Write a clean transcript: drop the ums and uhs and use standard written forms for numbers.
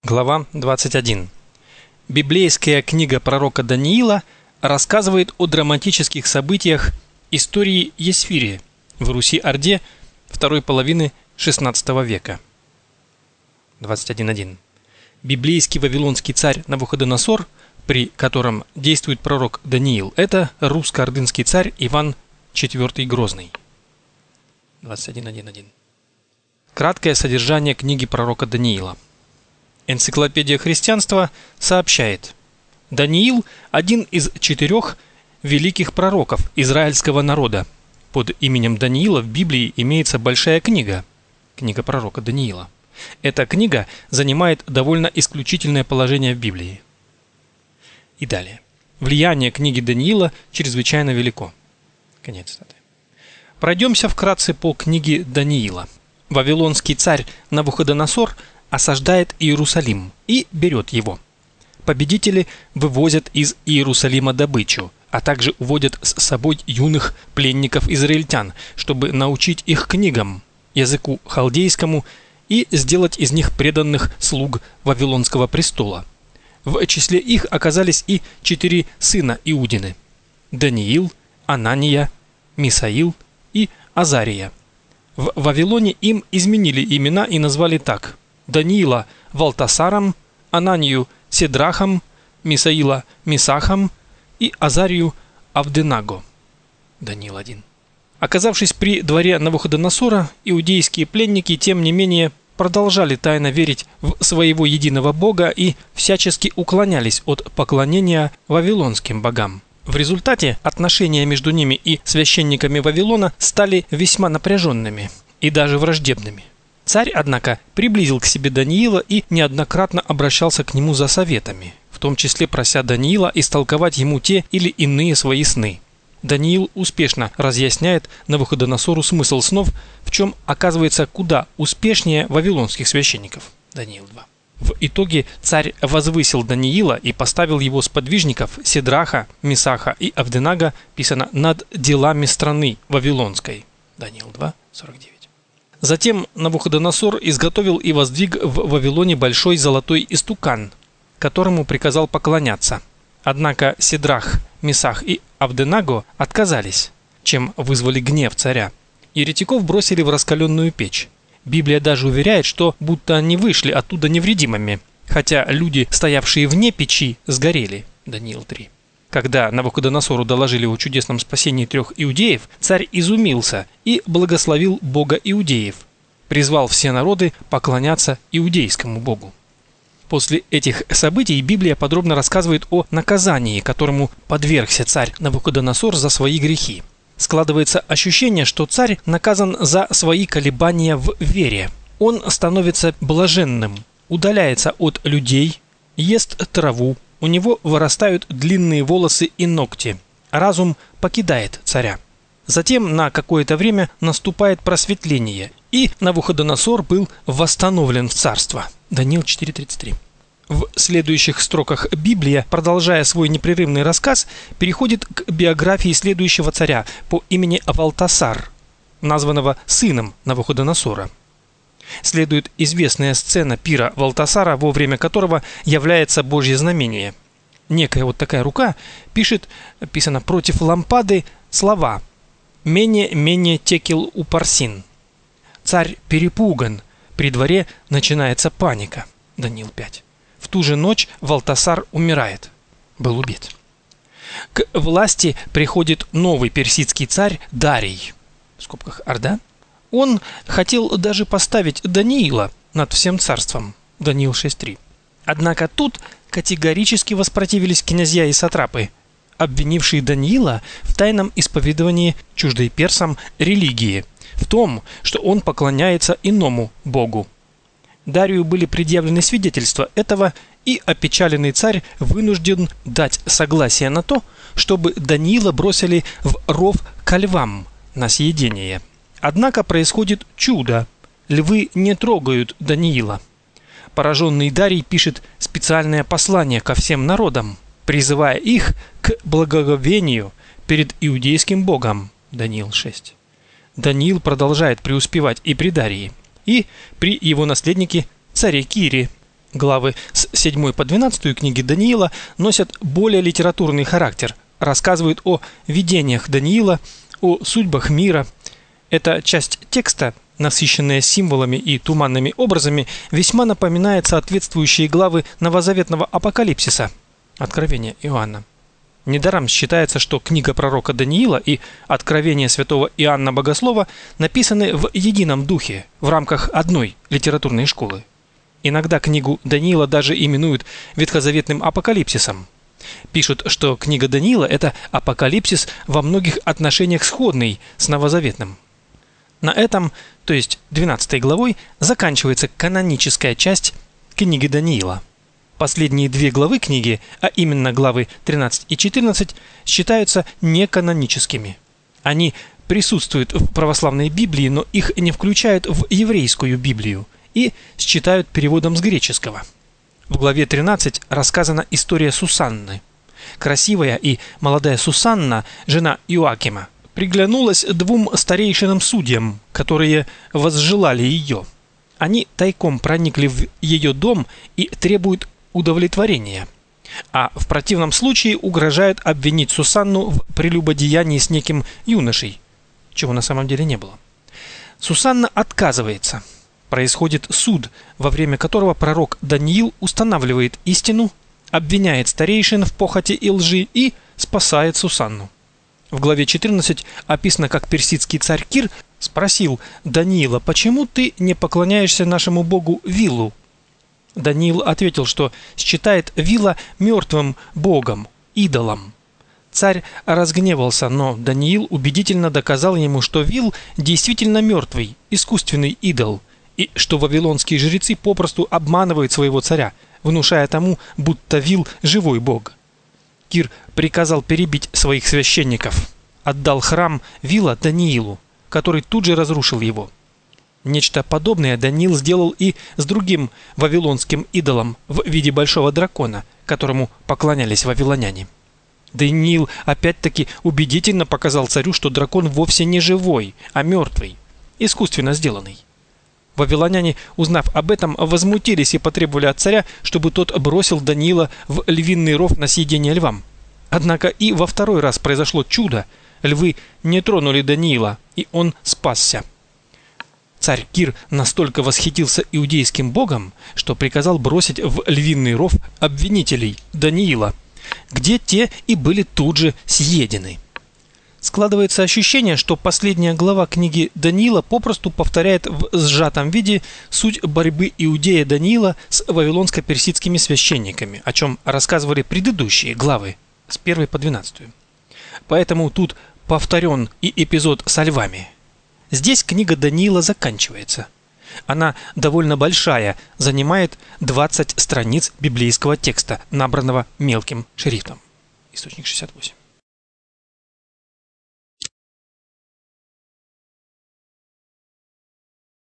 Глава 21. Библейская книга пророка Даниила рассказывает о драматических событиях истории Есфирии в Руси-Орде второй половины XVI века. 21.1. Библейский вавилонский царь Навуходоносор, при котором действует пророк Даниил, это русско-ордынский царь Иван IV Грозный. 21.1.1. Краткое содержание книги пророка Даниила. Энциклопедия христианства сообщает: Даниил – один из 4 великих пророков израильского народа. Под именем Даниила в Библии имеется большая книга, книга пророка Даниила. Эта книга занимает довольно исключительное положение в Библии. И далее. Влияние книги Даниила чрезвычайно велико. Конец цитаты. Пройдемся вкратце по книге Даниила. Вавилонский царь Навуходоносор осаждает Иерусалим и берет его. Победители вывозят из Иерусалима добычу, а также уводят с собой юных пленников-израильтян, чтобы научить их книгам, языку халдейскому и сделать из них преданных слуг Вавилонского престола. В числе их оказались и 4 сына Иудины – Даниил, Анания, Мисаил и Азария. В Вавилоне им изменили имена и назвали так: Даниила – Валтасаром, Ананию – Седрахом, Мисаила – Мисахом и Азарию – Авденаго. Даниил 1. Оказавшись при дворе Навуходоносора, иудейские пленники, тем не менее, продолжали тайно верить в своего единого Бога и всячески уклонялись от поклонения вавилонским богам. В результате отношения между ними и священниками Вавилона стали весьма напряженными и даже враждебными. Царь, однако, приблизил к себе Даниила и неоднократно обращался к нему за советами, в том числе прося Даниила истолковать ему те или иные свои сны. Даниил успешно разъясняет Навуходоносору смысл снов, в чем оказывается куда успешнее вавилонских священников. Даниил 2. В итоге царь возвысил Даниила и поставил его сподвижников Седраха, Мисаха и Авденага, писано, над делами страны вавилонской. Даниил 2, 49. Затем Навуходоносор изготовил и воздвиг в Вавилоне большой золотой истукан, которому приказал поклоняться. Однако Седрах, Мисах и Авденаго отказались, чем вызвали гнев царя. Еретиков бросили в раскаленную печь. Библия даже уверяет, что будто они вышли оттуда невредимыми, хотя люди, стоявшие вне печи, сгорели. Даниил 3. Когда Навуходоносору доложили о чудесном спасении 3 иудеев, царь изумился и благословил Бога иудеев, призвал все народы поклоняться иудейскому Богу. После этих событий Библия подробно рассказывает о наказании, которому подвергся царь Навуходоносор за свои грехи. Складывается ощущение, что царь наказан за свои колебания в вере. Он становится блаженным, удаляется от людей, ест траву, у него вырастают длинные волосы и ногти. Разум покидает царя. Затем на какое-то время наступает просветление, и Навуходоносор был восстановлен в царство. Даниил 4.33. В следующих строках Библия, продолжая свой непрерывный рассказ, переходит к биографии следующего царя по имени Валтасар, названного сыном Навуходоносора. Следует известная сцена пира Валтасара, во время которого является Божье знамение. Некая вот такая рука писано против лампады слова «Мене текел упарсин». Царь перепуган, при дворе начинается паника. Даниил 5. В ту же ночь Валтасар умирает. Был убит. К власти приходит новый персидский царь Дарий, в скобках Орда. Он хотел даже поставить Даниила над всем царством. Даниил 6.3. Однако тут категорически воспротивились князья и сатрапы, обвинившие Даниила в тайном исповедовании чуждой персам религии, в том, что он поклоняется иному богу. Дарию были предъявлены свидетельства этого, и опечаленный царь вынужден дать согласие на то, чтобы Даниила бросили в ров ко львам на съедение. Однако происходит чудо. Львы не трогают Даниила. Пораженный Дарий пишет специальное послание ко всем народам, призывая их к благоговению перед иудейским богом. Даниил 6. Даниил продолжает преуспевать и при Дарии, и при его наследнике царе Кире. Главы с 7 по 12 книги Даниила носят более литературный характер, рассказывают о видениях Даниила, о судьбах мира. Эта часть текста, насыщенная символами и туманными образами, весьма напоминает соответствующие главы новозаветного апокалипсиса, Откровения Иоанна. Недаром считается, что книга пророка Даниила и Откровение святого Иоанна Богослова написаны в едином духе, в рамках одной литературной школы. Иногда книгу Даниила даже именуют ветхозаветным апокалипсисом. Пишут, что книга Даниила – это апокалипсис во многих отношениях сходный с новозаветным. На этом, то есть 12 главой, заканчивается каноническая часть книги Даниила. Последние две главы книги, а именно главы 13 и 14, считаются неканоническими. Они присутствуют в православной Библии, но их не включают в еврейскую Библию и считают переводом с греческого. В главе 13 рассказана история Сусанны. Красивая и молодая Сусанна, жена Иоакима, приглянулась двум старейшинам судьям, которые возжелали ее. Они тайком проникли в ее дом и требуют удовлетворения, а в противном случае угрожают обвинить Сусанну в прелюбодеянии с неким юношей, чего на самом деле не было. Сусанна отказывается. Происходит суд, во время которого пророк Даниил устанавливает истину, обвиняет старейшин в похоти и лжи и спасает Сусанну. В главе 14 описано, как персидский царь Кир спросил Даниила: «Почему ты не поклоняешься нашему богу Виллу?» Даниил ответил, что считает Вилла мертвым богом, идолом. Царь разгневался, но Даниил убедительно доказал ему, что Вилл действительно мертвый, искусственный идол, и что вавилонские жрецы попросту обманывают своего царя, внушая тому, будто Вилл живой бог. Кир приказал перебить своих священников, отдал храм Вилла Даниилу, который тут же разрушил его. Нечто подобное Даниил сделал и с другим вавилонским идолом в виде большого дракона, которому поклонялись вавилоняне. Даниил опять-таки убедительно показал царю, что дракон вовсе не живой, а мертвый, искусственно сделанный. Вавилоняне, узнав об этом, возмутились и потребовали от царя, чтобы тот бросил Даниила в львиный ров на съедение львам. Однако и во второй раз произошло чудо. Львы не тронули Даниила, и он спасся. Царь Кир настолько восхитился иудейским богом, что приказал бросить в львиный ров обвинителей Даниила, где те и были тут же съедены. Складывается ощущение, что последняя глава книги Даниила попросту повторяет в сжатом виде суть борьбы иудея Даниила с вавилонско-персидскими священниками, о чем рассказывали предыдущие главы с 1 по 12. Поэтому тут повторен и эпизод со львами. Здесь книга Даниила заканчивается. Она довольно большая, занимает 20 страниц библейского текста, набранного мелким шрифтом. Источник 68.